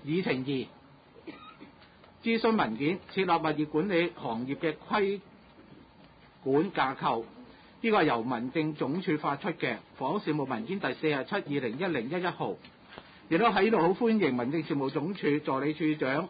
議程2，諮詢文件設立物業管理行業嘅規管架構，呢個係由民政總署發出嘅房屋事務文件第47/201011號，亦都喺度好歡迎民政事務總署助理處長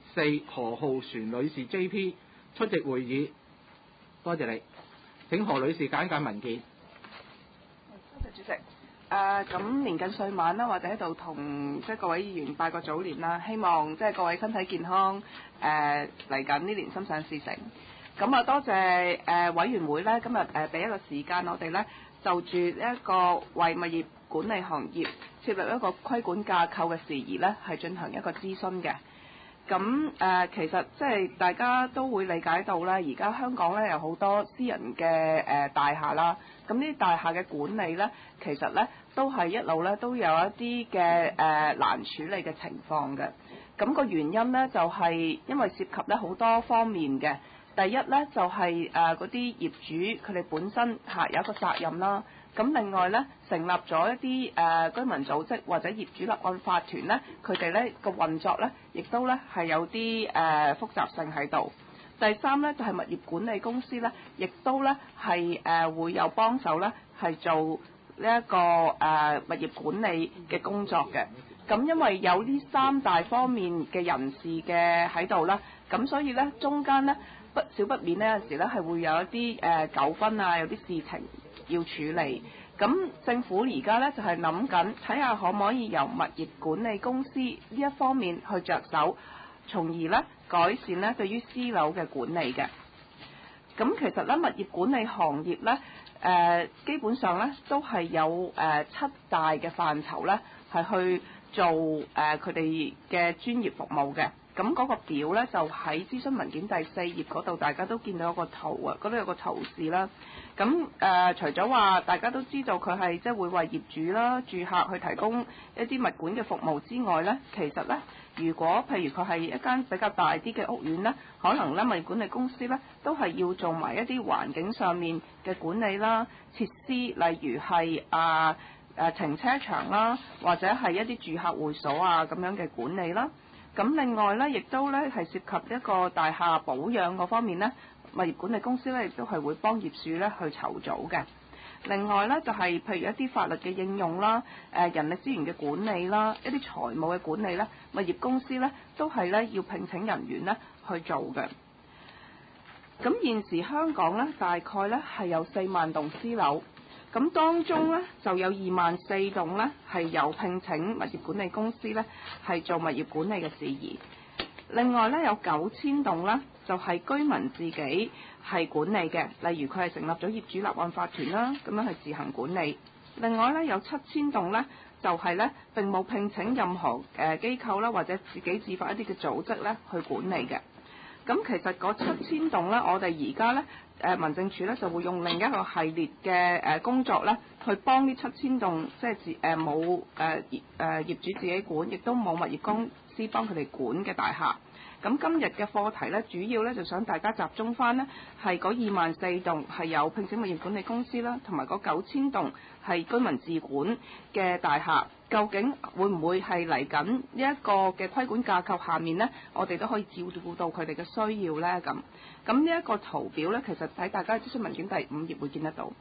4何浩璇女士 JP 出席會議，多謝你。請何女士簡介文件。 多謝主席。咁年近歲晚啦，或者喺度同各位議員拜個早年啦，希望各位身體健康，嚟緊呢年心想事成。咁啊，多謝委員會咧，今日俾一個時間我哋咧，就住一個為物業管理行業設立一個規管架構嘅事宜咧，係進行一個諮詢嘅。咁其實大家都會理解到咧，而家香港咧有好多私人嘅大廈啦，咁呢啲大廈嘅管理咧，其實咧都係一路咧都有一啲嘅難處理嘅情況嘅。咁個原因咧就係因為涉及咧好多方面嘅。第一咧就係嗰啲業主佢哋本身有一個責任啦。咁另外咧成立咗一啲居民組織或者業主立案法團咧，佢哋咧個運作咧亦都咧係有啲複雜性喺度。第三咧就係物業管理公司咧，亦都咧係會有幫手咧係做呢一個物業管理嘅工作嘅。咁因為有呢三大方面嘅人士嘅喺度啦，咁所以咧中間咧不少不免呢有陣時咧係會有一啲糾紛啊，有啲事情要處理。咁政府而家咧就係諗緊睇下可唔可以由物業管理公司呢一方面去着手，從而咧改善咧對於私樓嘅管理嘅。咁其實咧物業管理行業咧基本上咧都係有7大嘅範疇咧係去做佢哋嘅專業服務嘅。咁嗰個表咧就喺諮詢文件第4頁嗰度，大家都見到有個圖啊，嗰度有個圖示啦。咁除咗話大家都知道佢係會為業主啦、住客去提供一啲物管嘅服務之外咧，其實咧如果譬如佢係一間比較大啲嘅屋苑咧，可能咧物業管理公司咧都係要做埋一啲環境上面嘅管理啦、設施，例如係停車場啦，或者係一啲住客會所啊咁樣嘅管理啦。咁另外咧，亦都咧係涉及一個大廈保養嗰方面咧，物業管理公司咧亦都係會幫業主咧去籌組嘅。另外咧就係譬如一啲法律嘅應用啦、人力資源嘅管理啦、一啲財務嘅管理咧，物業公司咧都係咧要聘請人員咧去做嘅。咁現時香港咧大概咧係有4萬棟私樓。咁當中咧就有24000棟咧係有聘請物業管理公司咧係做物業管理嘅事宜。另外咧有9000棟咧就係居民自己係管理嘅，例如佢係成立咗業主立案法團啦，咁樣係自行管理。另外咧有7000棟咧就係咧並冇聘請任何機構啦或者自己自發一啲嘅組織咧去管理嘅。咁其實嗰7000棟咧，我哋而家咧民政處咧就會用另一個系列嘅工作咧，去幫呢7000棟即係冇業主自己管，亦都冇物業公司幫佢哋管嘅大廈。咁今日嘅課題咧，主要咧就想大家集中翻呢係嗰24000棟係有聘請物業管理公司啦，同埋嗰9000棟係居民自管嘅大廈，究竟會唔會係嚟緊呢一個嘅規管架構下面呢？我哋都可以照顧到佢哋嘅需要呢。咁呢一個圖表咧，其實喺大家諮詢文件第5頁會見得到。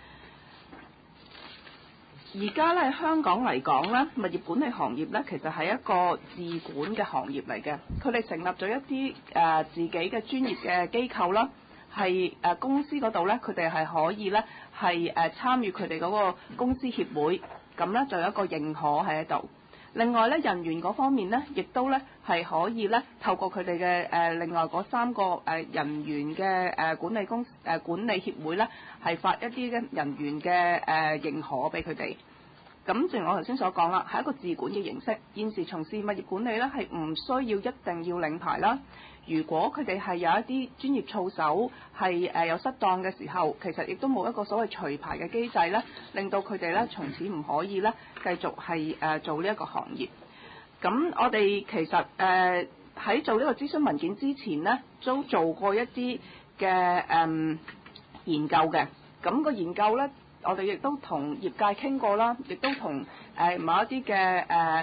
而家咧喺香港嚟講咧，物業管理行業咧其實係一個自管嘅行業嚟嘅。佢哋成立咗一啲自己嘅專業嘅機構啦，係公司嗰度咧，佢哋係可以咧係參與佢哋嗰個公司協會，咁咧就有一個認可喺度。另外咧人員嗰方面咧，亦都咧係可以咧透過佢哋嘅另外嗰3個人員嘅管理協會咧，係發一啲嘅人員嘅認可俾佢哋。咁正如我頭先所講啦，係一個自管嘅形式。現時從事物業管理咧係唔需要一定要領牌啦。如果佢哋係有一啲專業操守係有失當嘅時候，其實亦都冇一個所謂除牌嘅機制咧，令到佢哋咧從此唔可以咧繼續係做呢一個行業。咁我哋其實喺做呢個諮詢文件之前呢，都做過一啲嘅研究嘅。咁個研究咧，我哋亦都同業界傾過啦，亦都同某一啲嘅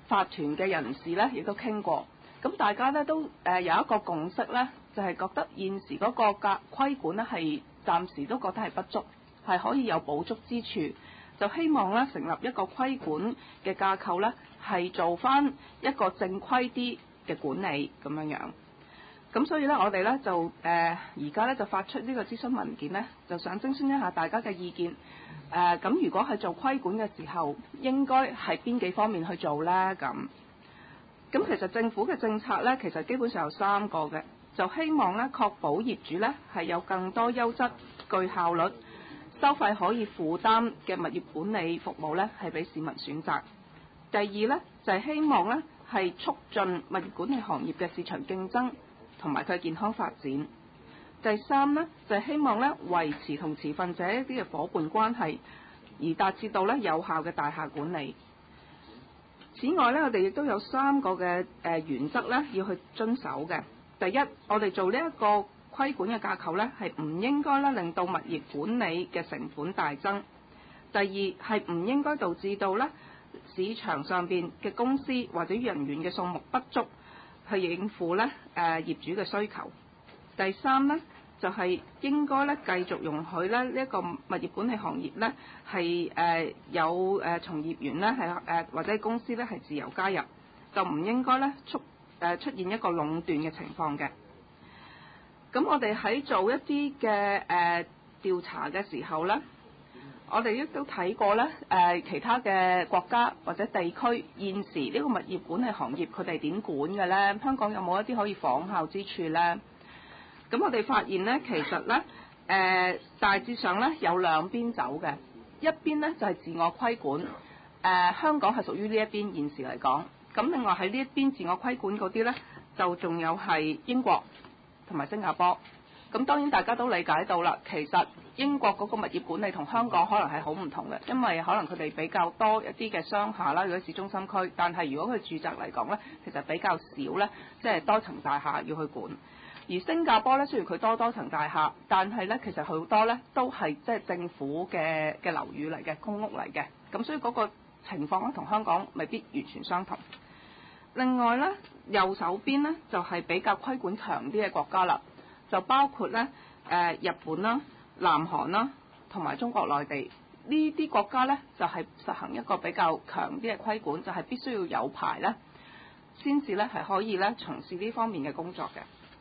法團嘅人士咧，亦都傾過。咁大家咧都有一個共識咧，就係覺得現時嗰個規管咧係暫時都覺得係不足，係可以有補足之處。就希望咧成立一個規管嘅架構咧，係做翻一個正規啲嘅管理咁樣樣。咁所以咧，我哋咧就而家咧就發出呢個諮詢文件咧，就想徵詢一下大家嘅意見。咁如果係做規管嘅時候，應該係邊幾方面去做咧？咁其實政府嘅政策咧，其實基本上有3個嘅，就希望咧確保業主咧係有更多優質、具效率、收費可以負擔嘅物業管理服務咧，係俾市民選擇。第二咧就係希望咧係促進物業管理行業嘅市場競爭同埋佢健康發展。第三咧就係希望咧維持同持份者一啲嘅夥伴關係，而達至到咧有效嘅大廈管理。此外咧，我哋亦都有3個嘅原則咧要去遵守嘅。第一，我哋做呢一個規管嘅架構咧，係唔應該咧令到物業管理嘅成本大增。第二，係唔應該導致到咧市場上邊嘅公司或者人員嘅數目不足，去應付咧業主嘅需求。第三咧就係應該咧繼續容許咧呢一個物業管理行業咧係有從業員咧係或者公司咧係自由加入，就唔應該咧出現一個壟斷嘅情況嘅。咁我哋喺做一啲嘅調查嘅時候咧，我哋亦都睇過咧其他嘅國家或者地區現時呢個物業管理行業佢哋點管嘅咧？香港有冇一啲可以仿效之處咧？咁我哋發現咧，其實咧大致上咧有兩邊走嘅，一邊咧就係自我規管，香港係屬於呢一邊現時嚟講。咁另外喺呢一邊自我規管嗰啲咧，就仲有係英國同埋新加坡。咁當然大家都理解到啦，其實英國嗰個物業管理同香港可能係好唔同嘅，因為可能佢哋比較多一啲嘅商廈啦，如果市中心區，但係如果佢住宅嚟講咧，其實比較少咧，即係多層大廈要去管。而新加坡咧，雖然佢多層大廈，但係咧其實好多咧都係即係政府嘅樓宇嚟嘅，公屋嚟嘅，咁所以嗰個情況咧同香港未必完全相同。另外咧，右手邊咧就係比較規管強啲嘅國家啦，就包括咧日本啦、南韓啦同埋中國內地呢啲國家咧，就係實行一個比較強啲嘅規管，就係必須要有牌咧，先至咧係可以咧從事呢方面嘅工作嘅。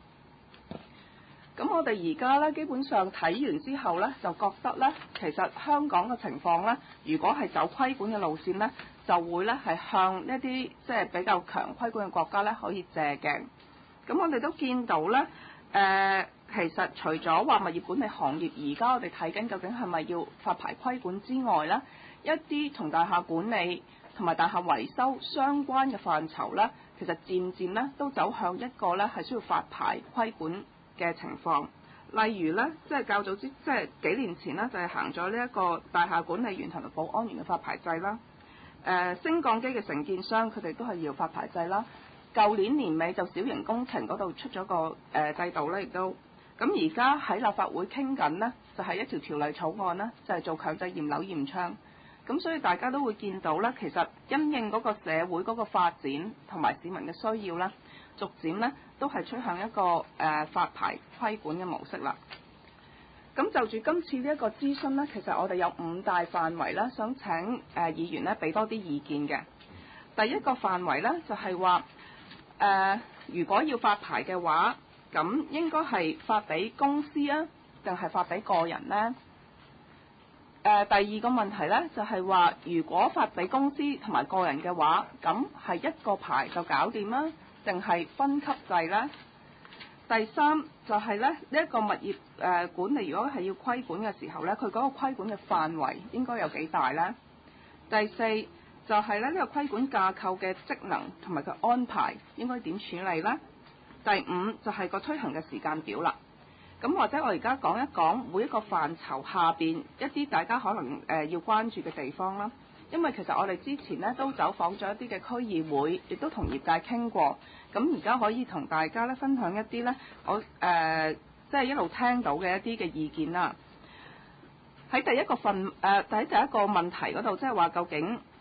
咁我哋而家咧基本上睇完之後咧，就覺得咧其實香港嘅情況咧，如果係走規管嘅路線咧，就會咧係向一啲即係比較強規管嘅國家咧可以借鏡。咁我哋都見到咧，其實除咗話物業管理行業，而家我哋睇緊究竟係咪要發牌規管之外咧，一啲同大廈管理同埋大廈維修相關嘅範疇咧，其實漸漸咧都走向一個咧係需要發牌規管嘅情況。例如咧，即係較早之即係幾年前咧，就係行咗呢一個大廈管理員同埋保安員嘅發牌制啦。升降機嘅承建商佢哋都係要發牌制啦。舊年年尾就小型工程嗰度出咗個制度咧，亦都咁而家喺立法會傾緊呢，就係一條條例草案啦，就係做強制驗樓驗窗。咁所以大家都會見到咧，其實因應嗰個社會嗰個發展同埋市民嘅需要咧，逐漸咧都係趨向一個發牌規管嘅模式啦。咁就住今次呢一個諮詢咧，其實我哋有5大範圍啦，想請議員咧俾多啲意見嘅。第一個範圍咧就係話如果要發牌嘅話，咁應該係發俾公司啊，定係發俾個人呢？第二個問題咧就係話，如果發俾公司同埋個人嘅話，咁係一個牌就搞掂啦，定係分級制咧？第三就係咧呢一個物業管理，如果係要規管嘅時候咧，佢嗰個規管嘅範圍應該有幾大咧？第四就係咧呢個規管架構嘅職能同埋佢安排應該點處理咧？第五就係個推行嘅時間表啦。咁或者我而家講一講每一個範疇下邊一啲大家可能要關注嘅地方啦。因為其實我哋之前咧都走訪咗一啲嘅區議會，亦都同業界傾過。咁而家可以同大家咧分享一啲咧，我即係一路聽到嘅一啲嘅意見啦。喺第一個問題嗰度，即係話究竟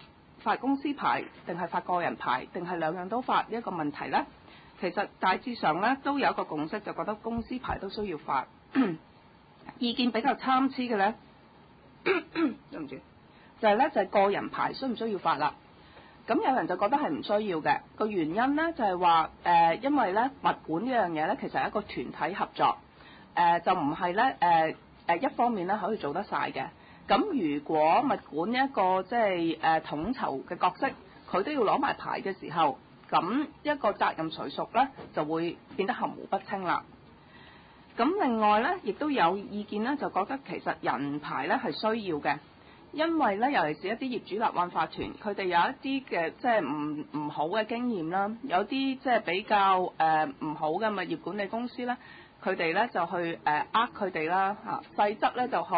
發公司牌定係發個人牌定係兩樣都發呢一個問題呢？其實大致上咧都有一個共識，就覺得公司牌都需要發。意見比較參差嘅咧，對唔住，就係個人牌需唔需要發啦？咁有人就覺得係唔需要嘅，個原因咧就係話因為咧物管呢樣嘢咧其實係一個團體合作，就唔係咧一方面咧可以做得晒嘅。咁如果物管一個即係統籌嘅角色，佢都要攞埋牌嘅時候，咁一個責任誰屬咧就會變得含糊不清啦。咁另外咧，亦都有意見咧，就覺得其實人牌咧係需要嘅，因為咧，尤其是一啲業主立案法團，佢哋有一啲嘅即係唔好嘅經驗啦，有啲即係比較唔好嘅物業管理公司咧，佢哋咧就去佢哋啦嚇，細則咧就可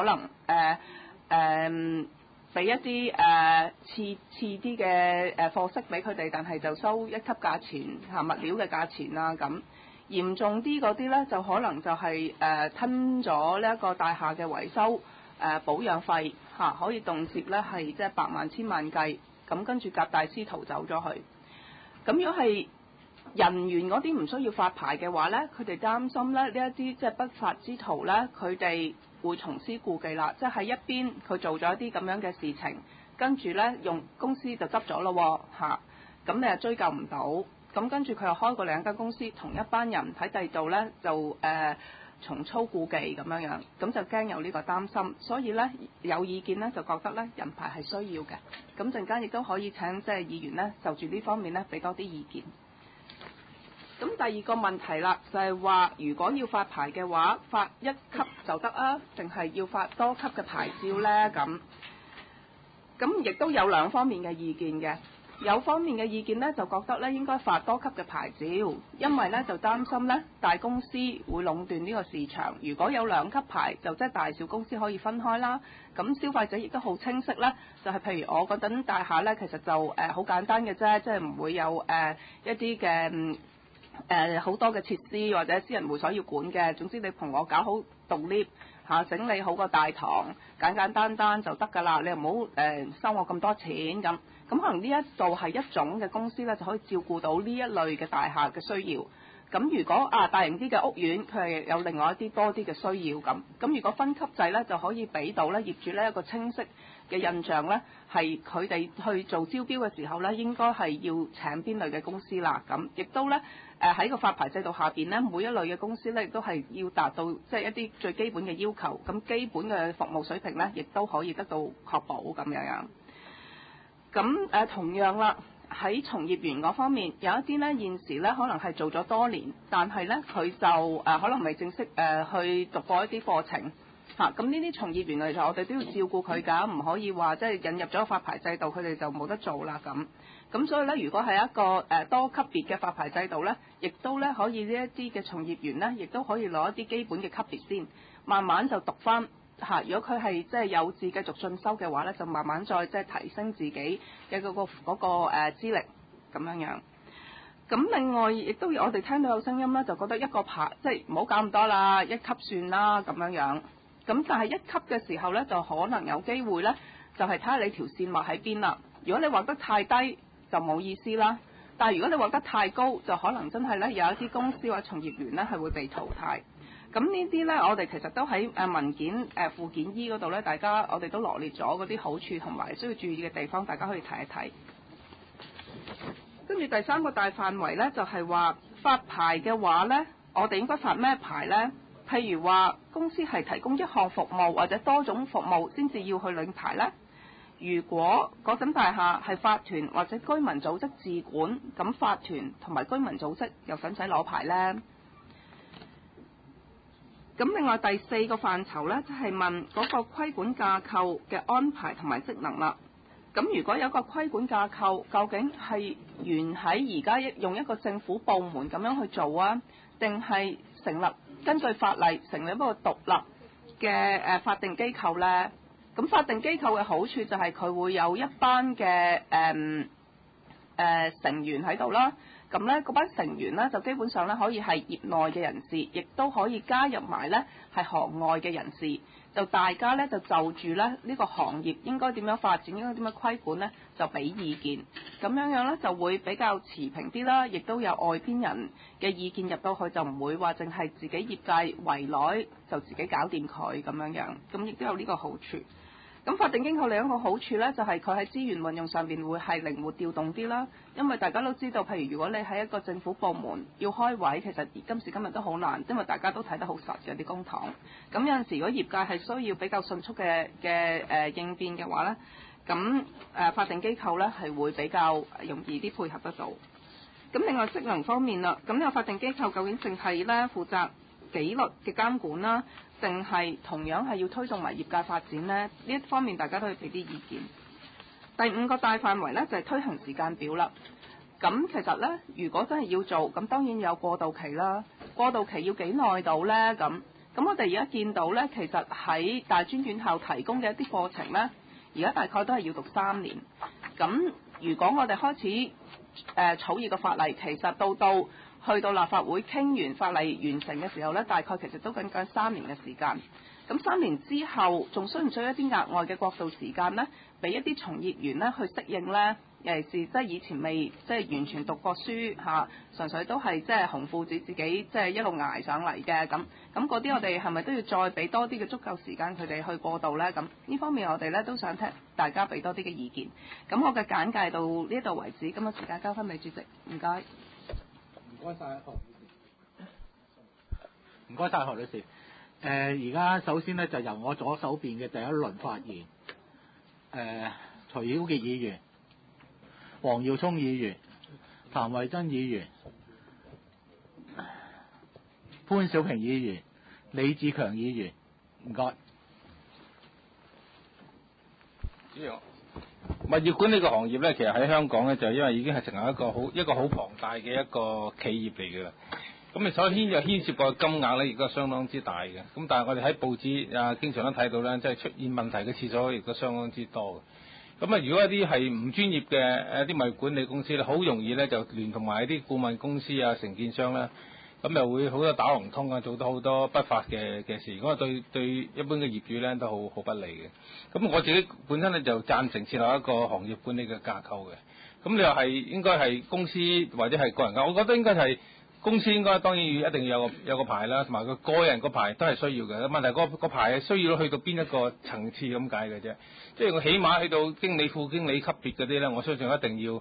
能俾一啲次啲嘅貨色俾佢哋，但係就收一級價錢嚇物料嘅價錢啦咁。嚴重啲嗰啲咧，就可能就係吞咗呢一個大廈嘅維修保養費嚇，可以動輒咧係即係百萬千萬計，咁跟住夾大師逃走咗去。咁如果係人員嗰啲唔需要發牌嘅話咧，佢哋擔心咧呢一啲即係不法之徒咧，佢哋會重施故技啦，即係喺一邊佢做咗一啲咁樣嘅事情，跟住咧用公司就執咗咯嚇，咁你又追究唔到。咁跟住佢又開過兩間公司，同一班人喺第度咧就重操故技咁樣，咁就驚有呢個擔心，所以咧有意見咧就覺得咧人牌係需要嘅。咁陣間亦都可以請即係議員咧就住呢方面咧俾多啲意見。咁第二個問題啦，就係話如果要發牌嘅話，發一級就得啊，定係要發多級嘅牌照咧？咁亦都有兩方面嘅意見嘅。有方面嘅意見咧，就覺得咧應該發多級嘅牌照，因為咧就擔心咧大公司會壟斷呢個市場。如果有兩級牌，就即係大小公司可以分開啦。咁消費者亦都好清晰咧，就係譬如我嗰棟大廈咧，其實就好簡單嘅啫，即係唔會有一啲嘅好多嘅設施或者私人會所要管嘅。總之你同我搞好棟 lift 嚇，整理好個大堂，簡簡單單就得㗎啦。你又唔好收我咁多錢咁。咁可能呢一度係一種嘅公司咧，就可以照顧到呢一類嘅大廈嘅需要。咁如果大型啲嘅屋苑，佢係有另外一啲多啲嘅需要咁。咁如果分級制咧，就可以俾到咧業主咧一個清晰嘅印象咧，係佢哋去做招標嘅時候咧，應該係要請邊類嘅公司啦。咁亦都咧喺個發牌制度下邊咧，每一類嘅公司咧亦都係要達到即係一啲最基本嘅要求。咁基本嘅服務水平咧，亦都可以得到確保咁樣。咁同樣啦，喺從業員嗰方面，有一啲咧現時咧可能係做咗多年，但係咧佢就可能未正式去讀過一啲課程嚇。咁呢啲從業員嚟講，我哋都要照顧佢㗎，唔可以話即係引入咗發牌制度，佢哋就冇得做啦咁。咁所以咧，如果係一個多級別嘅發牌制度咧，亦都咧可以呢一啲嘅從業員咧，亦都可以攞一啲基本嘅級別先，慢慢就讀翻。嚇！如果佢係即係有志繼續進修嘅話咧，就慢慢再即係提升自己嘅嗰個資歷咁樣。咁另外亦都我哋聽到有聲音咧，就覺得一個牌即係唔好搞咁多啦，一級算啦咁樣。咁但係一級嘅時候咧，就可能有機會咧，就係睇下你條線畫喺邊啦。如果你畫得太低，就冇意思啦。但係如果你畫得太高，就可能真係咧有一啲公司或者從業員咧係會被淘汰。咁呢啲咧，我哋其實都喺文件附件 E 嗰度咧，大家我哋都羅列咗嗰啲好處同埋需要注意嘅地方，大家可以睇一睇。跟住第三個大範圍咧，就係話發牌嘅話咧，我哋應該發咩牌咧？譬如話公司係提供一項服務或者多種服務先至要去領牌咧。如果嗰陣大廈係法團或者居民組織自管，咁法團同埋居民組織又使唔使攞牌咧？咁另外第四個範疇咧，就係問嗰個規管架構嘅安排同埋職能啦。咁如果有個規管架構，究竟係原喺而家用一個政府部門咁樣去做啊，定係成立根據法例成立一個獨立嘅法定機構咧？咁法定機構嘅好處就係佢會有一班嘅成員喺度啦。咁咧嗰班成員咧就基本上咧可以係業內嘅人士，亦都可以加入埋咧係行外嘅人士。就大家咧就住咧呢個行業應該點樣發展，應該點樣規管咧，就俾意見。咁樣咧就會比較持平啲啦，亦都有外邊人嘅意見入到去，就唔會話淨係自己業界圍內就自己搞掂佢咁樣。咁亦都有呢個好處。咁法定機構另一個好處咧，就係佢喺資源運用上邊會係靈活調動啲啦。因為大家都知道，譬如如果你喺一個政府部門要開會，其實今時今日都好難，因為大家都睇得好實嘅啲公帑。咁有陣時，如果業界係需要比較迅速嘅應變嘅話咧，咁法定機構咧係會比較容易啲配合得到。咁另外職能方面啦，咁呢個法定機構究竟淨係咧負責紀律嘅監管啦，定係同樣係要推動埋業界發展呢？呢一方面大家都要俾啲意見。第5個大範圍呢，就係推行時間表啦。咁其實呢，如果真係要做，咁當然有過渡期啦。過渡期要幾耐到呢？咁我哋而家見到呢，其實喺大專院校提供嘅一啲課程呢，而家大概都係要讀3年。咁如果我哋開始草擬個法例，其實到去到立法會傾完法例完成嘅時候呢，大概其實都僅僅3年嘅時間。咁3年之後，仲需唔需要一啲額外嘅過渡時間呢？俾一啲從業員呢去適應呢？尤其是即係以前未即係完全讀過書嚇，純粹都係即係紅褲子自己即係一路捱上嚟嘅咁嗰啲，我哋係咪都要再俾多啲嘅足夠時間佢哋去過渡呢？咁呢方面我哋咧都想聽大家俾多啲嘅意見。咁我嘅簡介到呢度為止，咁啊時間交翻俾主席，唔該。 唔該晒何女士。唔該晒何女士。而家首先咧就由我左手邊嘅第一輪發言，徐曉傑議員、黃耀聰議員、譚惠珍議員、潘小平議員、李志強議員，唔該。 主席，物業管理個行業咧，其實喺香港咧就因為已經係成為一個好龐大嘅一個企業嚟嘅啦。咁你所牽涉個金額咧，亦都相當之大嘅。咁但係我哋喺報紙啊，經常都睇到咧，即係出現問題嘅廁所亦都相當之多嘅。咁啊，如果一啲係唔專業嘅一啲物業管理公司咧，好容易咧就聯同埋一啲顧問公司啊、承建商啦，咁又會好多打龍通啊，做到好多不法嘅事。如果對一般嘅業主咧都好不利嘅。咁我自己本身咧就贊成設立一個行業管理嘅架構嘅。咁你又係應該係公司或者係個人㗎？我覺得應該係。公司應該當然一定要有個牌啦，同埋佢個人個牌都係需要嘅。問題個牌係需要去到邊一個層次咁解嘅啫。即係我起碼去到經理、副經理級別嗰啲咧，我相信一定要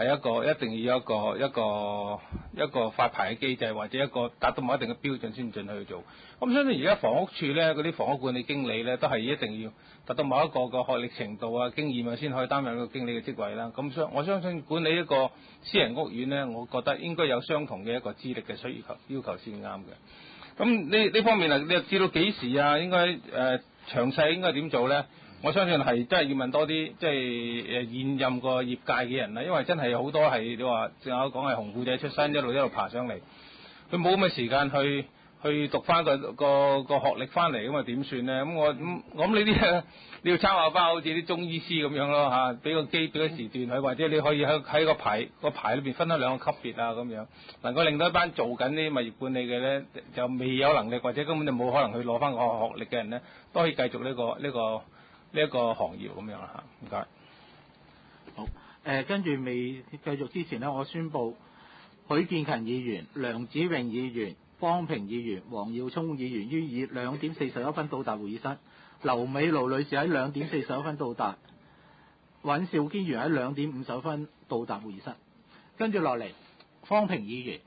一個發牌嘅機制，或者一個達到某一定嘅標準先進去做。咁相信而家房屋處咧嗰啲房屋管理經理咧都係一定要達到某一個學歷程度啊、經驗啊先可以擔任一個經理嘅職位啦。咁我相信管理一個私人屋苑咧，我覺得應該有相同嘅一個資歷嘅要求先啱嘅。咁呢方面啊，你又知道幾時啊？應該詳細應該點做咧？我相信係真係要問多啲，即係現任個業界嘅人啦，因為真係好多係你話，正我講係紅褲仔出身，一路爬上嚟，佢冇咁嘅時間去讀翻個學歷翻嚟，咁啊點算咧？咁我諗你啲你要參考翻好似啲中醫師咁樣咯嚇，俾個時段佢，或者你可以喺個牌裏邊分開2個級別啊咁樣，能夠令到一班做緊啲物業管理嘅咧，就未有能力或者根本就冇可能去攞翻個學歷嘅人咧，都可以繼續呢個行業咁樣啦嚇，唔該。 好，跟住未繼續之前呢，我宣布許建勤議員、梁子穎議員、方平議員、黃耀聰議員於以2點41分到達會議室，劉美勞女士喺2點41分到達，尹兆堅議員喺2點51分到達會議室。跟住落嚟，方平議員、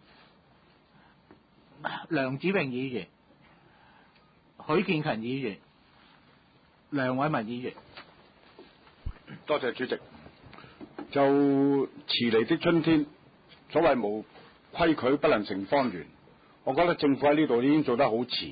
梁子穎議員、許建勤議員、梁偉文議員。 多謝主席。就遲嚟的春天，所謂無規矩不能成方圓。我覺得政府喺呢度已經做得好遲。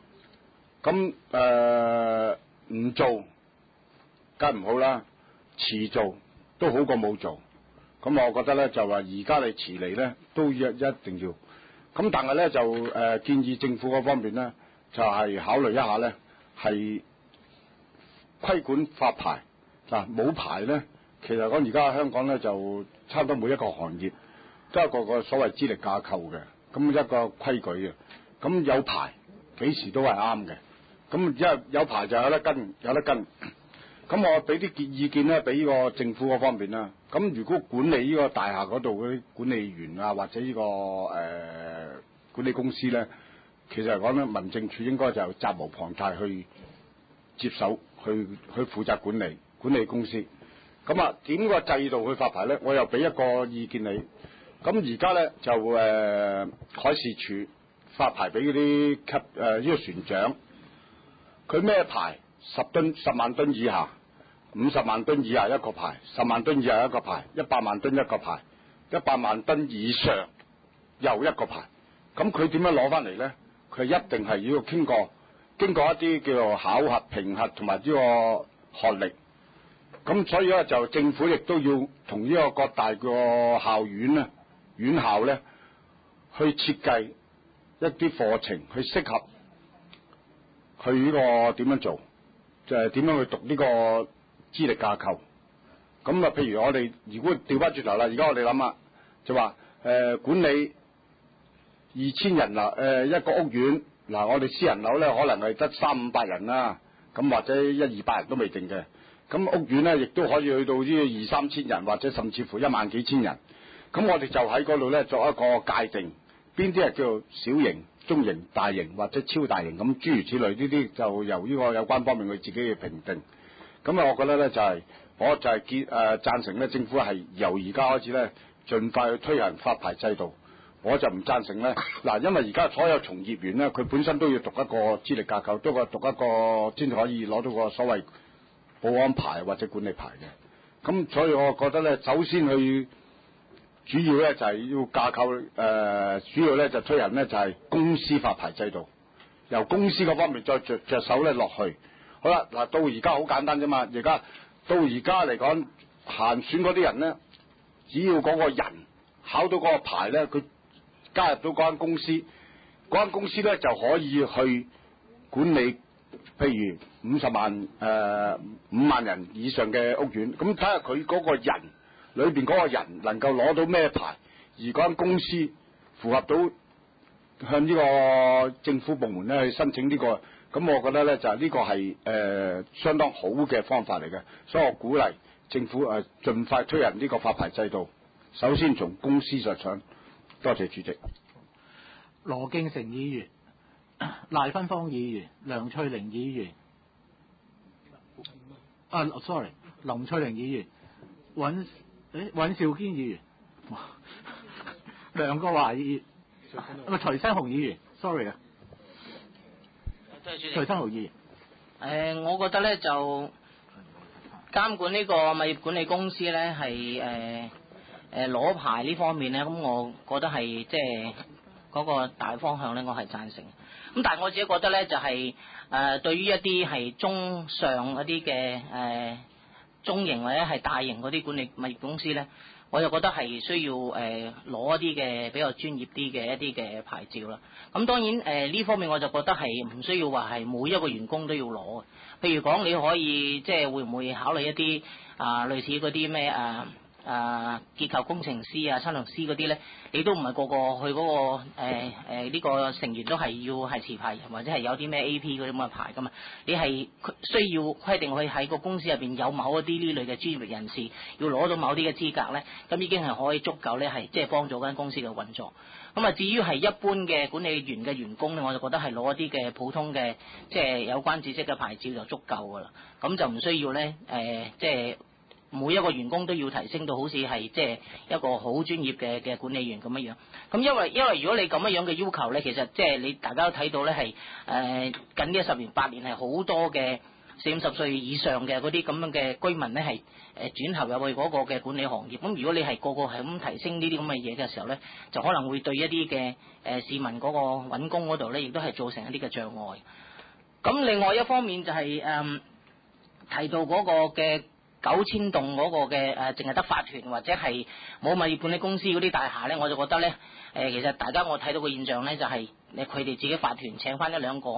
咁唔做梗唔好啦，遲做都好過冇做。咁我覺得咧就話而家你遲嚟咧都一定要。咁但係咧就建議政府嗰方面咧就係考慮一下咧係規管發牌嗱，冇牌咧。 其實講而家香港咧就差唔多每一個行業都有個所謂資歷架構嘅，咁一個規矩嘅，咁有牌幾時都係啱嘅，咁因為有牌就有得跟，有得跟。咁我俾啲意見咧，俾個政府嗰方面啦。咁如果管理呢個大廈嗰度嗰啲管理員啊，或者呢、管理公司咧，其實嚟講咧，民政處應該就責無旁貸去接手，去負責管理公司。咁啊，點個制度去發牌咧？我又俾一個意見你。咁而家咧就海事處發牌俾嗰啲呢個船長，佢咩牌10萬噸以下，50萬噸以下一個牌，10萬噸以下一個牌，100萬噸一個牌，100萬噸以上又一個牌。咁佢點樣攞翻嚟咧？佢一定係要經過一啲叫做考核、評核同埋呢個學歷。咁所以咧就政府亦都要同呢個各大個校院咧、院校咧去設計一啲課程，去適合去呢個點樣做，就係點樣去讀呢個資歷架構。咁啊，譬如我哋如果調翻轉頭啦，而家我哋諗下，就話管理2000人啦，一個屋苑嗱，我哋私人樓咧可能係得300-500人啦，咁或者100-200人都未定嘅。咁屋苑咧亦都可以去到呢2-3千人，或者甚至乎1萬幾千人。咁我哋就喺嗰度咧作一個界定，邊啲係叫做小型、中型、大型或者超大型，咁諸如此類呢啲就由呢個有關方面佢自己去評定。咁啊，我覺得咧就係、我就係贊成咧，政府係由而家開始咧，盡快去推行發牌制度。我就唔贊成咧，嗱，因為而家所有從業員咧，佢本身都要讀一個資歷架構，都係讀一個先可以攞到個所謂保安牌或者管理牌嘅。咁所以我覺得咧，首先去主要咧就係要架構，主要咧就推行咧就係公司發牌制度，由公司嗰方面再着手咧落去。好啦，嗱，到而家好簡單啫嘛，到而家嚟講，閒選嗰啲人咧，只要嗰個人考到嗰個牌咧，佢加入到嗰間公司，嗰間公司咧就可以去管理，譬如50萬5萬人以上嘅屋苑，咁睇下佢嗰個人裏邊嗰個人能夠攞到咩牌，而嗰間公司符合到向呢個政府部門咧去申請呢個，咁我覺得咧就係呢個係相當好嘅方法嚟嘅，所以我鼓勵政府盡快推行呢個發牌制度，首先從公司着想。多謝主席。 羅敬成議員、賴芬芳議員、梁翠玲議員，sorry， 林翠玲議員、尹兆堅議員，梁國華議員，徐新雄議員 ，sorry 啊，徐新雄議員。 我覺得咧就監管呢個物業管理公司咧係攞牌呢方面咧，咁我覺得係即係嗰個大方向咧，我係贊成。咁但係我自己覺得咧，就係對於一啲係中上一啲嘅中型或者係大型嗰啲管理物業公司咧，我就覺得係需要攞一啲嘅比較專業啲嘅一啲嘅牌照啦。咁當然呢方面我就覺得係唔需要話係每一個員工都要攞嘅。譬如講你可以即係會唔會考慮一啲類似嗰啲咩結構工程師啊、測量師嗰啲咧，你都唔係個個去嗰個呢個成員都係要係持牌人或者係有啲咩 AP 嗰啲咁嘅牌噶嘛？你係需要規定佢喺個公司入邊有某一啲呢類嘅專業人士，要攞到某啲嘅資格咧，咁已經係可以足夠咧，係即係幫助間公司嘅運作。咁啊，至於係一般嘅管理員嘅員工咧，我就覺得係攞一啲嘅普通嘅即係有關知識嘅牌照就足夠噶啦，咁就唔需要咧即係每一個員工都要提升到好似係即係一個好專業嘅管理員咁樣樣。咁因為如果你咁樣嘅要求咧，其實即係你大家都睇到咧係近呢10年8年係好多嘅40-50歲以上嘅嗰啲咁樣嘅居民咧係轉投入去嗰個嘅管理行業。咁如果你係個個係咁提升呢啲咁嘅嘢嘅時候咧，就可能會對一啲嘅市民嗰個揾工嗰度咧，亦都係造成一啲嘅障礙。咁另外一方面就係提到嗰個嘅9000棟嗰個嘅淨係得法團或者係冇物業管理公司嗰啲大廈咧，我就覺得咧其實大家我睇到個現象咧就係佢哋自己法團請翻1-2個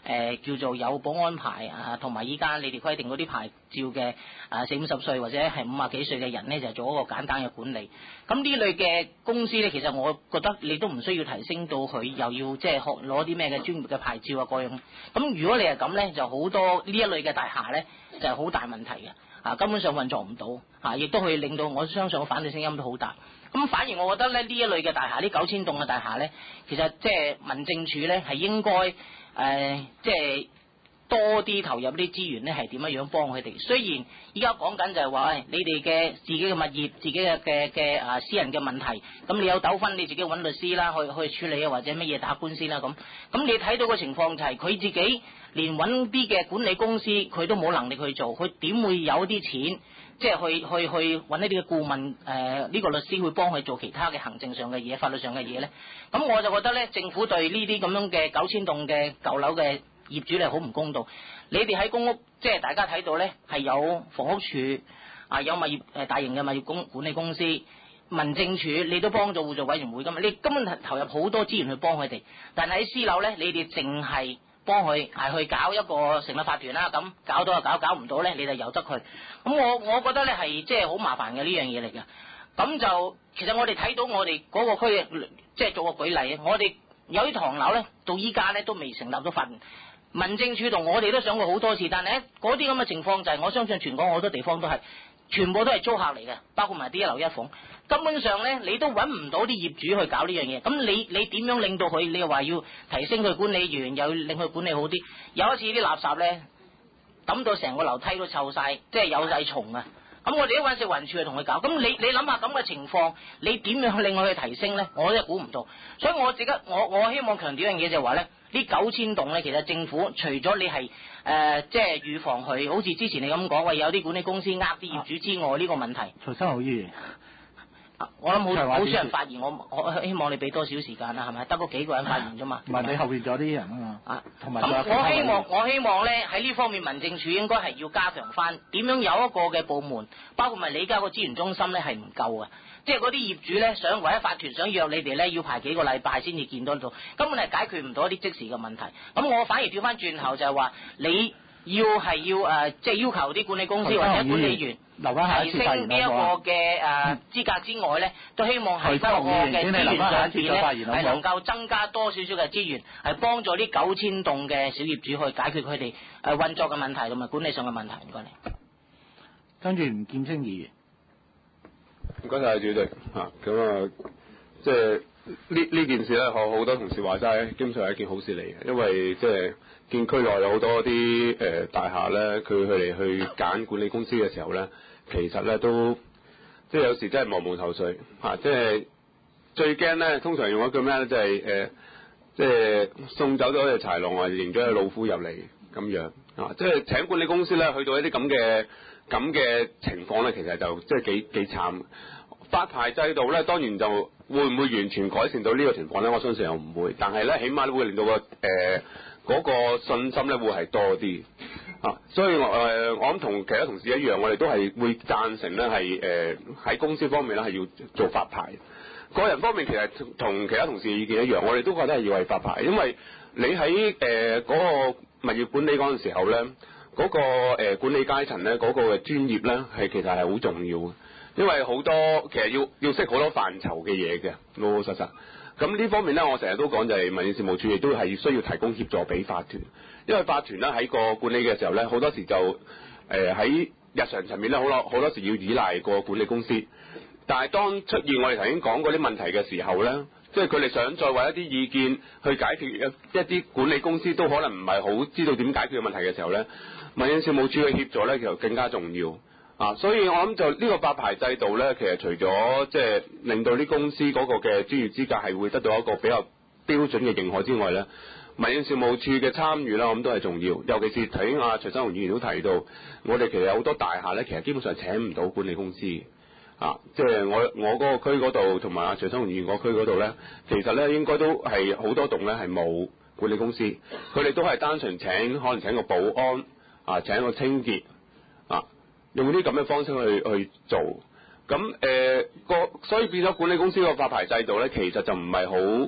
叫做有保安牌啊，同埋依家你哋規定嗰啲牌照嘅40-50歲或者係50幾歲嘅人咧，就做一個簡單嘅管理。咁呢類嘅公司咧，其實我覺得你都唔需要提升到佢又要即係學攞啲咩嘅專業嘅牌照啊各樣。咁如果你係咁咧，就好多呢一類嘅大廈咧就係好大問題嘅。根本上運作唔到，亦都可以令到我相信反對聲音都好大。咁反而我覺得咧呢一類嘅大廈，呢9000棟嘅大廈咧，其實即係民政處咧係應該即係多啲投入啲資源咧，係點樣幫佢哋？雖然依家講緊就係話，你哋嘅自己嘅物業、自己嘅私人嘅問題，咁你有糾紛，你自己揾律師啦，去處理啊，或者乜嘢打官司啦咁。咁你睇到嘅情況就係佢自己連揾啲嘅管理公司，佢都冇能力去做，佢點會有啲錢？即係去揾一啲嘅顧問，呢個律師會幫佢做其他嘅行政上嘅嘢、法律上嘅嘢咧。咁我就覺得咧，政府對呢啲咁樣嘅9000棟嘅舊樓嘅業主咧，好唔公道。你哋喺公屋，即係大家睇到咧，係有房屋署有物業大型嘅物業管理公司、民政處，你都幫咗互助委員會㗎嘛。你根本投入好多資源去幫佢哋，但係喺私樓咧，你哋淨係幫佢係去搞一個成立法團啦，咁搞到就搞唔到咧，你就由得佢。咁我覺得咧係即係好麻煩嘅呢樣嘢嚟嘅。咁就其實我哋睇到我哋嗰個區，即係做個舉例，我哋有啲唐樓咧，到依家咧都未成立到法團。民政處同我哋都想過好多次，但係嗰啲咁嘅情況就係我相信全港好多地方都係全部都係租客嚟嘅，包括埋啲一樓一鳳。根本上咧，你都揾唔到啲業主去搞呢樣嘢。咁你點樣令到佢？你又話要提升佢管理員，又要令佢管理好啲。有一次啲垃圾咧抌到成個樓梯都臭晒，即係有晒蟲啊！咁我哋都揾食環署去同佢搞。咁你諗下咁嘅情況，你點樣去令佢去提升咧？我真係估唔到。所以我希望強調一樣嘢就係話咧，呢9000棟咧，其實政府除咗你係即係預防佢，好似之前你咁講，有啲管理公司呃啲業主之外，呢個問題。 徐生好議員。 我諗好少人發言，我希望你俾多少時間啦，係咪？得嗰幾個人發言啫嘛。 唔係你後邊仲有啲人啊嘛。同埋我希望咧喺呢方面，民政處應該係要加強翻，點樣有一個嘅部門，包括埋你而家個資源中心咧係唔夠啊！即係嗰啲業主咧想或者法團想約你哋咧，要排幾個禮拜先至見到到，根本係解決唔到一啲即時嘅問題。咁我反而調翻轉頭就係話，你即係要求啲管理公司或者管理員提升呢一個嘅資格之外咧，都希望係嗰個嘅資源上邊咧係能夠增加多少少嘅資源，係幫助啲9000棟嘅小業主去解決佢哋運作嘅問題同埋管理上嘅問題。唔該你。 跟住吳劍青議員。 唔該晒主席嚇，咁即係呢件事咧，好多同事話齋，基本上係一件好事嚟嘅，因為即係見區內有好多啲大廈咧，佢哋去揀管理公司嘅時候咧，其實咧都即係有時真係茫無頭緒嚇，即係最驚咧，通常用一句咩咧，就係即係送走咗隻豺狼啊，迎咗隻老虎入嚟咁樣啊，即係請管理公司咧，去到一啲咁嘅情況咧，其實就即係幾慘。發牌制度咧，當然就會唔會完全改善到呢個情況咧？我相信又唔會，但係咧，起碼會令到嗰個信心咧會係多啲啊。所以我諗同其他同事一樣，我哋都係會贊成咧係喺公司方面咧係要做發牌。個人方面其實同其他同事意見一樣，我哋都覺得係要係發牌，因為你喺嗰個物業管理嗰陣時候咧。嗰個管理階層咧，嗰個嘅專業咧係其實係好重要嘅，因為好多其實要識好多範疇嘅嘢嘅，老老實實。咁呢方面咧，我成日都講就係民政事務處亦都係需要提供協助俾法團，因為法團咧喺個管理嘅時候咧，好多時就喺日常層面咧，好多時要依賴個管理公司。但係當出現我哋頭先講嗰啲問題嘅時候咧，即係佢哋想再為一啲意見去解決一啲管理公司都可能唔係好知道點解決嘅問題嘅時候咧，民政事務處嘅協助咧，其實更加重要啊！所以我諗就呢個發牌制度咧，其實除咗即係令到啲公司嗰個嘅專業資格係會得到一個比較標準嘅認可之外咧，民政事務處嘅參與啦，我諗都係重要。尤其是頭先徐生雄議員都提到，我哋其實有好多大廈咧，其實基本上請唔到管理公司啊！即係我嗰個區嗰度同埋徐生雄議員嗰區嗰度咧，其實咧應該都係好多棟咧係冇管理公司，佢哋都係單純可能請個保安。啊！請個清潔啊，用啲咁嘅方式去做，咁所以變咗管理公司個發牌制度咧，其實就唔係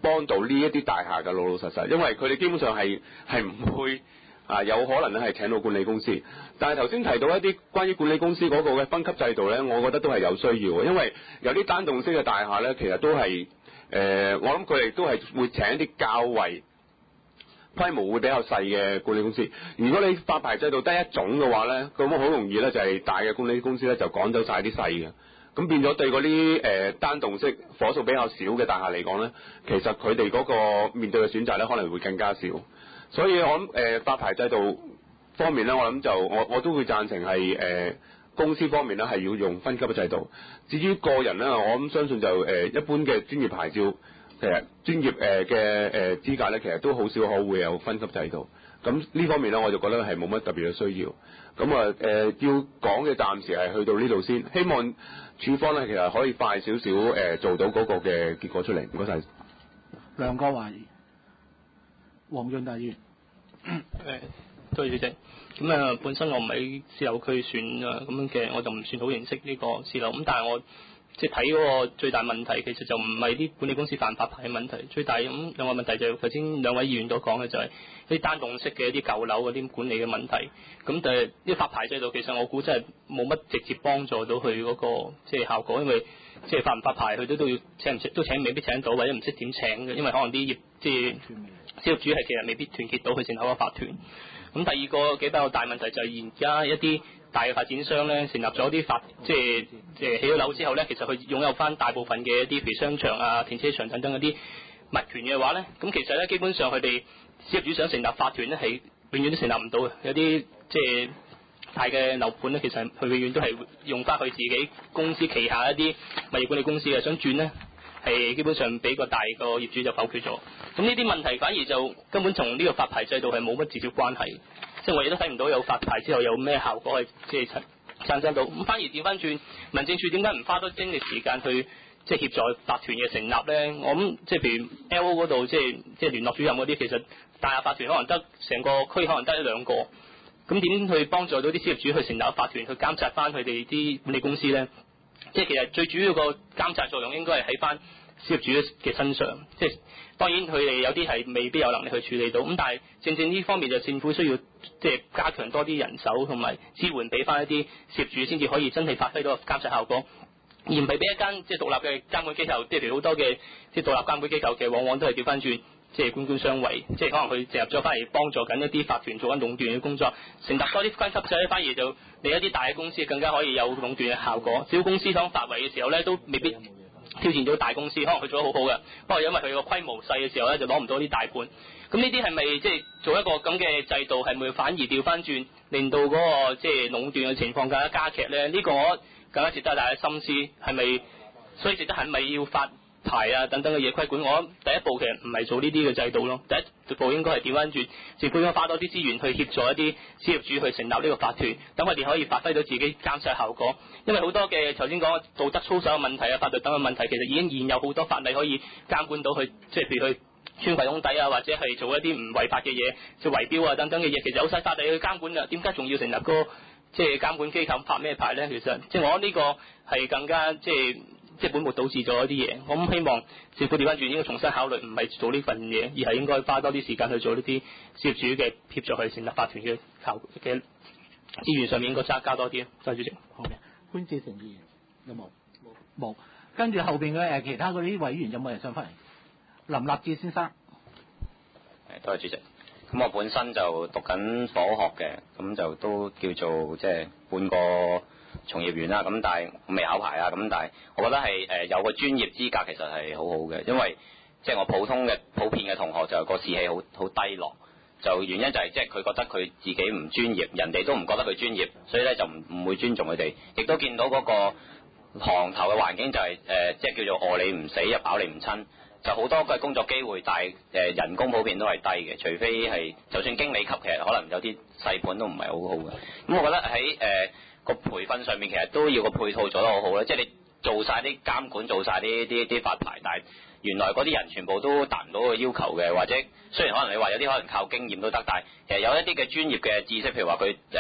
幫到呢一啲大廈嘅老老實實，因為佢哋基本上係唔會有可能咧係請到管理公司。但係頭先提到一啲關於管理公司嗰個嘅分級制度咧，我覺得都係有需要嘅，因為有啲單棟式嘅大廈咧，其實都係我諗佢哋都係會請一啲較為規模會比較細嘅管理公司。如果你發牌制度得一種嘅話咧，咁好容易咧就係大嘅管理公司咧就趕走晒啲細嘅，咁變咗對嗰啲單棟式伙數比較少嘅大廈嚟講咧，其實佢哋嗰個面對嘅選擇咧可能會更加少。所以我諗發牌制度方面咧，我諗就我都會贊成係公司方面咧係要用分級嘅制度。至於個人咧，我諗相信就一般嘅專業牌照。其實專業嘅資格咧，其實都好少可會有分級制度。咁呢方面咧，我就覺得係冇乜特別嘅需要。咁要講嘅暫時係去到呢度先。希望處方咧其實可以快少少做到嗰個嘅結果出嚟。唔該晒。 梁國華、黃潤達議員。 多謝主席。咁本身我唔喺私樓區選咁樣嘅，我就唔算好認識呢個私樓。咁但係我即係睇嗰個最大問題，其實就唔係啲管理公司發唔發牌嘅問題，最大咁兩個問題就係頭先兩位議員都講嘅，就係啲單棟式嘅一啲舊樓嗰啲管理嘅問題。咁但係呢發牌制度其實我估真係冇乜直接幫助到佢嗰個即係效果，因為即係發唔發牌佢都要請唔請都未必請到，或者唔識點請嘅，因為可能啲即係小業主係其實未必團結到佢成立個法團。咁第二個比較大問題就係而家一啲大嘅發展商咧，成立咗啲即係起咗樓之後咧，其實佢擁有翻大部分嘅一啲譬如商場啊、停車場等等嗰啲物權嘅話咧，咁其實咧基本上佢哋小業主想成立法團咧，係永遠都成立唔到嘅。有啲即係大嘅樓盤咧，其實佢永遠都係用翻佢自己公司旗下一啲物業管理公司嘅，想轉咧係基本上俾個大個業主就否決咗。咁呢啲問題反而就根本同呢個發牌制度係冇乜直接關係。即係我亦都睇唔到有發牌之後有咩效果係即係產生到，咁反而調翻轉民政處點解唔花多精力時間去即係協助法團嘅成立咧？我諗即係譬如 L.O. 嗰度即係聯絡主任嗰啲，其實大廈法團可能得成個區可能得一兩個，咁點去幫助到啲小業主去成立法團去監察翻佢哋啲管理公司咧？即係其實最主要個監察作用應該係喺翻小業主嘅身上，即係當然佢哋有啲係未必有能力去處理到，咁但係正正呢方面就政府需要即係加強多啲人手同埋支援俾翻一啲業主，先至可以真係發揮到監察效果，而唔係俾一間即係獨立嘅監管機構，即係譬如好多嘅即係獨立監管機構嘅，往往都係調翻轉即係官官相衛，即係可能佢植入咗翻嚟幫助緊一啲法團做緊壟斷嘅工作，成立多啲分級制，反而就令一啲大嘅公司更加可以有壟斷嘅效果。小公司當發圍嘅時候咧，都未必挑戰到大公司，可能佢做得好好嘅，不過因為佢個規模細嘅時候咧，就攞唔到啲大盤。咁呢啲係咪即係做一個咁嘅制度，係咪反而調翻轉，令到嗰個即係壟斷嘅情況更加加劇咧？呢個更加值得大家深思，係咪？所以值得係咪要發牌啊等等嘅嘢規管？我諗第一步其實唔係做呢啲嘅制度咯，第一步應該係調翻轉，政府應該花多啲資源去協助一啲小業主去成立呢個法團，等佢哋可以發揮到自己監察效果。因為好多嘅頭先講道德操守嘅問題啊、法律等嘅問題，其實已經現有好多法例可以監管到佢，即係譬如去穿櫃桶底啊，或者係做一啲唔違法嘅嘢，即係圍標啊等等嘅嘢，其實有晒法例去監管㗎，點解仲要成立個即係監管機構發咩牌咧？其實即係我覺得呢個係更加即係本末倒置咗一啲嘢。我咁希望政府調翻轉應該重新考慮，唔係做呢份嘢，而係應該花多啲時間去做呢啲小業主嘅協助去成立法團嘅資源上面應該加多啲。多謝主席。 好嘅，潘志成議員有冇？冇。跟住後邊嘅其他嗰啲委員有冇人想翻嚟？林立志先生。 多謝主席。咁我本身就讀緊房屋學嘅，咁就都叫做即係半個從業員啦。咁但係未考牌啊，咁但係我覺得係有個專業資格其實係好好嘅，因為即係我普遍嘅同學就個士氣好低落，就原因就係即係佢覺得佢自己唔專業，人哋都唔覺得佢專業，所以咧就唔會尊重佢哋，亦都見到嗰個行頭嘅環境就係即係叫做餓你唔死又飽你唔親。就好多嘅工作機會，但係人工普遍都係低嘅，除非係就算經理級，其實可能有啲細盤都唔係好好嘅。咁我覺得喺個培訓上面，其實都要個配套做得好好咧。即係你做晒啲監管，做晒啲發牌，但係原來嗰啲人全部都達唔到個要求嘅，或者雖然可能你話有啲可能靠經驗都得，但係其實有一啲嘅專業嘅知識，譬如話佢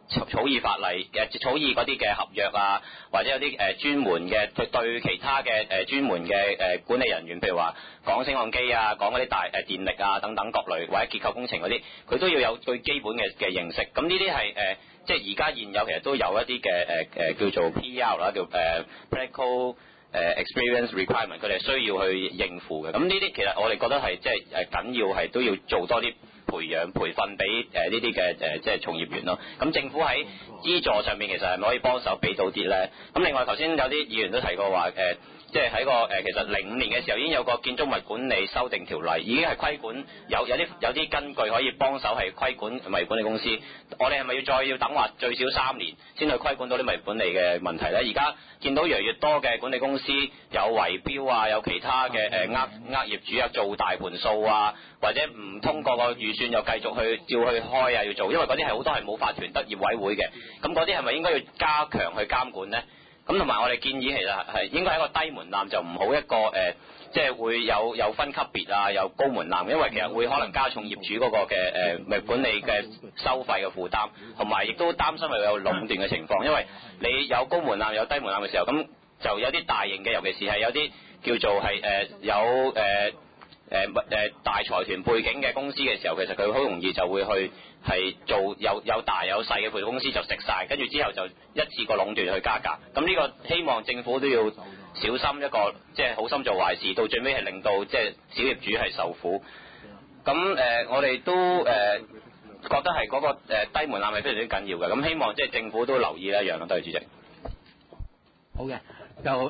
草擬法例草擬嗰啲嘅合約啊，或者有啲專門嘅對其他嘅專門嘅管理人員，譬如話講升降機啊，講嗰啲大電力啊等等各類或者結構工程嗰啲，佢都要有最基本嘅認識。咁呢啲係即係而家現有其實都有一啲嘅叫做 PER 啦，叫practical experience requirement， 佢哋需要去應付嘅。咁呢啲其實我哋覺得係即係緊要係都要做多啲培訓俾呢啲嘅即係從業員咯。咁政府喺資助上面其實係咪可以幫手俾到啲咧？咁另外頭先有啲議員都提過話即係喺個其實05年嘅時候已經有個建築物管理修訂條例，已經係規管有啲根據可以幫手係規管物業管理公司。我哋係咪要等話最少3年先去規管到啲物業管理嘅問題咧？而家見到越嚟越多嘅管理公司有圍標啊，有其他嘅呃業主啊，做大盤數啊，或者唔通過個預算又繼續去照去開啊要做，因為嗰啲係好多係冇法團得業委會嘅，咁嗰啲係咪應該要加強去監管咧？咁同埋我哋建議其實係應該係一個低門檻，就唔好一個即係會有分級別啊，有高門檻，因為其實會可能加重業主嗰個嘅物業管理嘅收費嘅負擔，同埋亦都擔心會有壟斷嘅情況，因為你有高門檻有低門檻嘅時候，咁就有啲大型嘅，尤其是係有啲叫做係有大財團背景嘅公司嘅時候，其實佢好容易就會去係做有大有細嘅配套公司就食晒，跟住之後就一次過壟斷去加價。咁呢個希望政府都要小心一個，即係好心做壞事，到最尾係令到即係小業主係受苦。咁我哋都覺得係嗰個低門檻係非常之緊要嘅。咁希望即係政府都留意一樣咯。多謝主席。 好嘅，就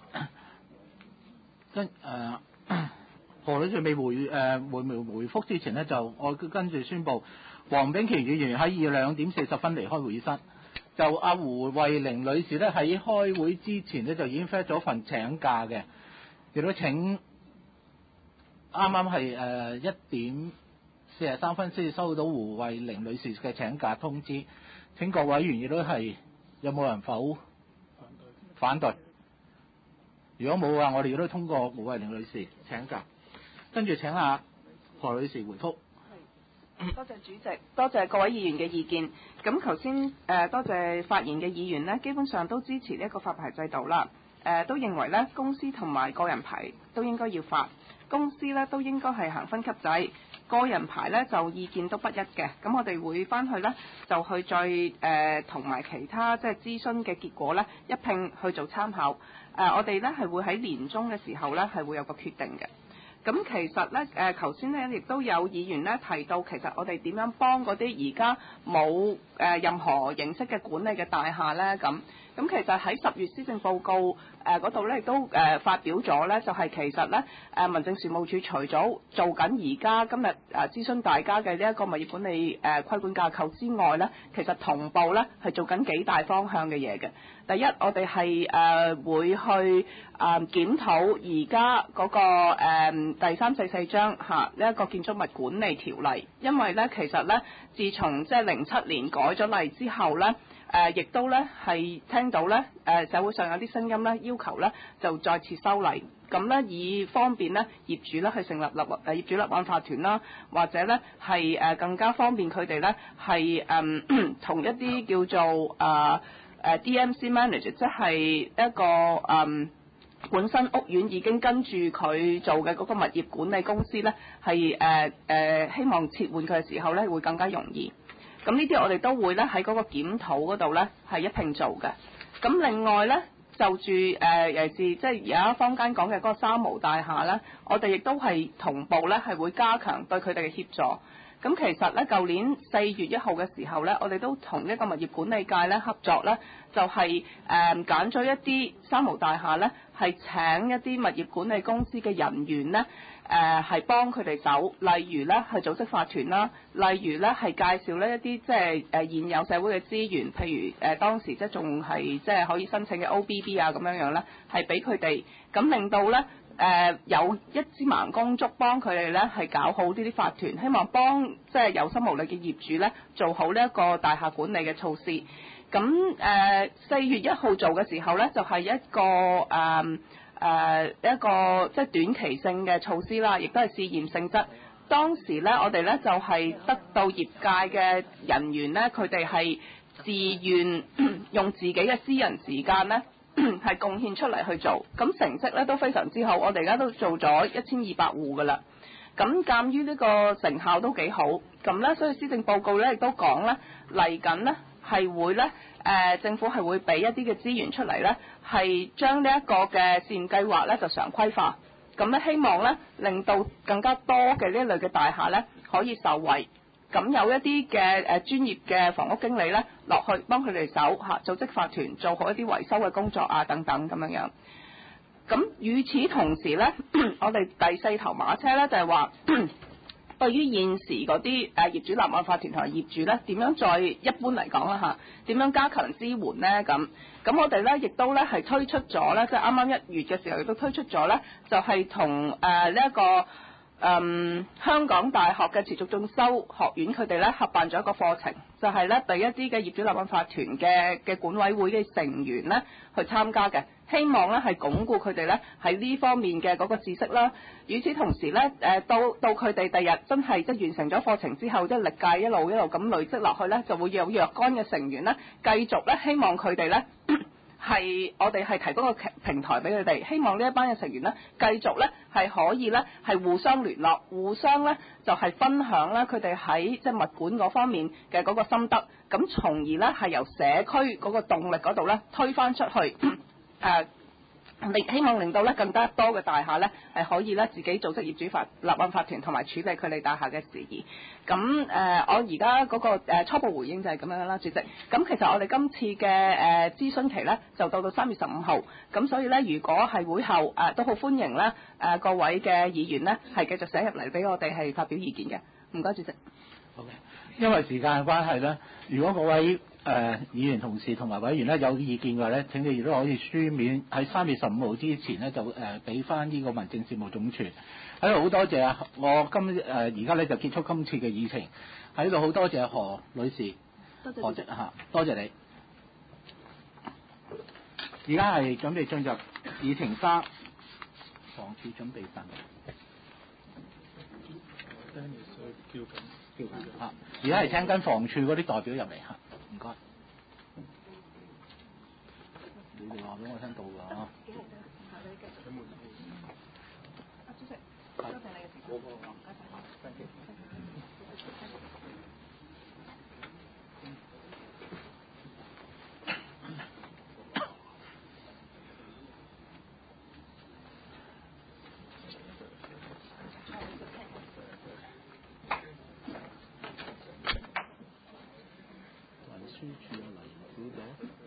何女士未回覆之前呢，就我跟住宣布，黃炳權議員喺2點40分離開會議室。就阿胡慧玲女士咧喺開會之前咧就已經 fax 咗份請假嘅，亦都請啱啱係1點43分先至收到胡慧玲女士嘅請假通知。請各位委員亦都係有冇人否反對？如果冇嘅話，我哋亦都通過胡慧玲女士請假。跟住請阿何女士回覆。 多謝主席，多謝各位議員嘅意見。咁頭先多謝發言嘅議員呢，基本上都支持呢一個發牌制度啦。都認為呢公司同埋個人牌都應該要發，公司呢都應該係行分級制，個人牌呢就意見都不一嘅。咁我哋會翻去呢，就去再同埋其他即係諮詢嘅結果呢一併去做參考。我哋呢係會喺年中嘅時候呢係會有個決定嘅。咁其實咧，頭先咧亦都有議員咧提到，其實我哋點樣幫嗰啲而家冇任何形式嘅管理嘅大廈咧？咁其實喺10月施政報告嗰度咧亦都發表咗咧，就係其實咧民政事務處除咗做緊而家今日諮詢大家嘅呢一個物業管理規管架構之外咧，其實同步咧係做緊幾大方向嘅嘢嘅。第一，我哋係會去檢討而家嗰個第344章呢一個建築物管理條例，因為咧其實咧自從即係07年改咗例之後咧，亦都咧係聽到咧社會上有啲聲音咧要求咧就再次修例，咁咧以方便咧業主咧去成立業主立案法團啦，或者咧係更加方便佢哋咧係同一啲叫做DMC manager， 即係一個本身屋苑已經跟住佢做嘅嗰個物業管理公司咧，係希望撤換佢嘅時候咧會更加容易。咁呢啲我哋都會咧喺嗰個檢討嗰度咧係一併做嘅。咁另外咧就住尤其是即係而家坊間講嘅嗰個三無大廈咧，我哋亦都係同步咧係會加強對佢哋嘅協助。咁其實咧，舊年4月1號嘅時候咧，我哋都同一個物業管理界咧合作咧，就係揀咗一啲三無大廈咧，係請一啲物業管理公司嘅人員咧，係幫佢哋走，例如咧係組織法團啦，例如咧係介紹呢一啲即係現有社會嘅資源，譬如當時即係仲係即係可以申請嘅 OBB 啊咁樣咧，係俾佢哋，咁令到咧。有一支盲公竹幫佢哋咧係搞好呢啲法團，希望幫即係有心無力嘅業主咧做好呢一個大廈管理嘅措施。咁4月1號做嘅時候咧，就係一個即係短期性嘅措施啦，亦都係試驗性質。當時咧，我哋咧就係得到業界嘅人員咧，佢哋係自願用自己嘅私人時間咧係貢獻出嚟去做，咁成績咧都非常之好。我哋而家都做咗1200戶噶啦。咁鑑於呢個成效都幾好，咁咧所以施政報告咧亦都講咧嚟緊咧係會咧政府係會俾一啲嘅資源出嚟咧，係將呢一個嘅試驗計劃咧就常規化，咁咧希望咧令到更加多嘅呢一類嘅大廈咧可以受惠。咁有一啲嘅專業嘅房屋經理咧落去幫佢哋手組織法團做好一啲維修嘅工作啊等等咁樣樣。咁與此同時咧，我哋第四頭馬車咧就係話，對於現時嗰啲業主立案法團同埋業主咧，點樣再一般嚟講啦點樣加強支援咧咁？咁我哋咧亦都咧係推出咗咧，即係啱啱1月嘅時候亦都推出咗咧，就係同呢一個香港大學嘅持續進修學院佢哋咧合辦咗一個課程，就係咧俾一啲嘅業主立案法團嘅管委會嘅成員咧去參加嘅，希望咧係鞏固佢哋咧喺呢方面嘅嗰個知識啦。與此同時咧，到佢哋第日真係即係完成咗課程之後，即係歷屆一路咁累積落去咧，就會有若干嘅成員咧繼續咧，希望佢哋咧。係我哋係提供個平台俾佢哋，希望呢一班嘅成員咧繼續咧係可以咧係互相聯絡，互相咧就係分享咧佢哋喺即係物管嗰方面嘅嗰個心得，咁從而咧係由社區嗰個動力嗰度咧推返出去希望令到咧更加多嘅大廈咧係可以咧自己組織業主立案法團同埋處理佢哋大廈嘅事宜。咁我而家嗰個初步回應就係咁樣啦，主席。咁其實我哋今次嘅諮詢期咧就到3月15號，咁所以咧如果係會後都好歡迎咧各位嘅議員咧係繼續寫入嚟俾我哋係發表意見嘅。唔該，主席。 好嘅，因為時間嘅關係咧，如果各位議員同事同埋委員咧有意見嘅話咧，請你亦都可以書面喺3月15號之前咧就俾翻呢個民政事務總署。喺度好多謝我而家咧就結束今次嘅議程。喺度好多謝何女士，多謝多謝你。而家係準備進入議程3，房署準備陣。而家係聽緊房署嗰啲代表入嚟嚇，唔該。你哋話俾我聽到㗎嚇。主席，多謝你嘅時間。運輸處有嚟唔到咗。